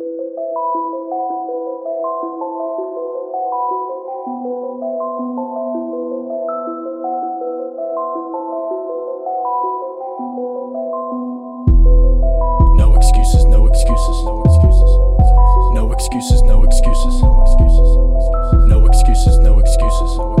No excuses, no excuses, no excuses, no excuses, no excuses, no excuses, no excuses, no excuses, no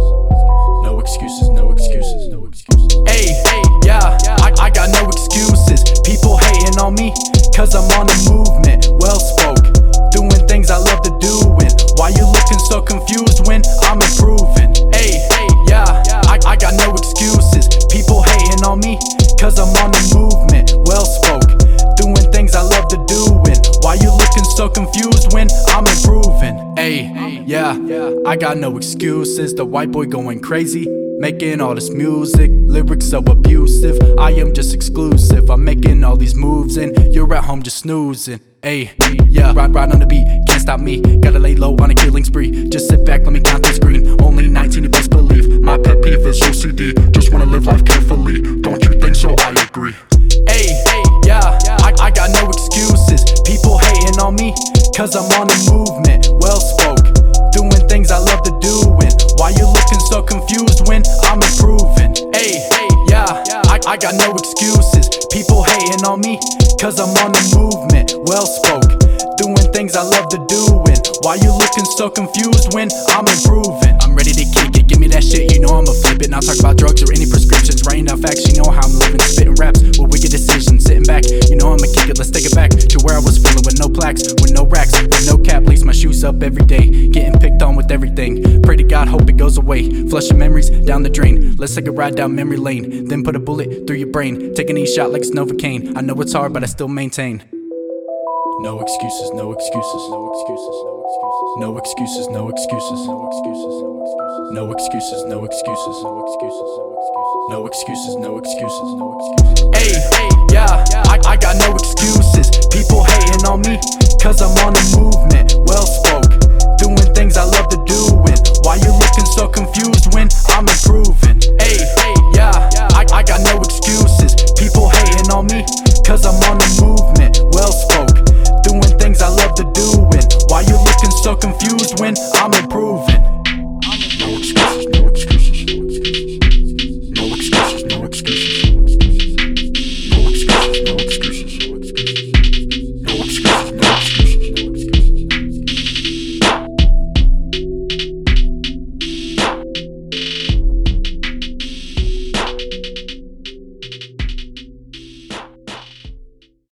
excuses, no excuses, no excuses. Hey, yeah, I got no excuses. People hating on me, cause I'm on the movement. Well spoke, doing things I love to do. And why you looking so confused when I'm improving? Hey, yeah, I got no excuses. People hating on me, cause I'm on the movement. Well spoke, doing things I love to do. And why you looking so confused when I'm improving? Ay, yeah, I got no excuses. The white boy going crazy, making all this music, lyrics so abusive. I am just exclusive. I'm making all these moves and you're at home just snoozing. Ay, yeah, ride on the beat, can't stop me. Gotta lay low on a killing spree. Just sit back, let me count this green. Only 19, you best believe. My pet peeve is OCD. Just wanna live life carefully. Don't you think so? I agree. Ay, yeah, I got no excuses. People hating on me, cause I'm on the movement. Well spoke, doing things I love to do. And why you looking so confused when I'm improving? Ay, yeah, I got no excuses. People hating on me, cause I'm on the movement. Well spoke, doing things I love to do. And why you looking so confused when I'm improving? I'm ready to kick it, give me that shit, you know I'ma flip it. Not talk about drugs or any prescriptions, writing down facts, you know how I'm living. Spitting raps with wicked decisions, sitting back, you know I'ma kick it. Let's take it back to where I was feeling, with no plaques, with no racks, with no cap. Lace my shoes up every day, getting picked on with everything. Pray to God, hope it goes away. Flushing memories down the drain. Let's take a ride down memory lane, then put a bullet through your brain. Take an E-shot like it's Novocaine. I know it's hard, but I still maintain. No excuses, no excuses, no excuses, no excuses, no excuses, no excuses, no excuses, no excuses, no excuses, no excuses, no excuses, no excuses, no excuses. Hey, yeah, I got no excuses.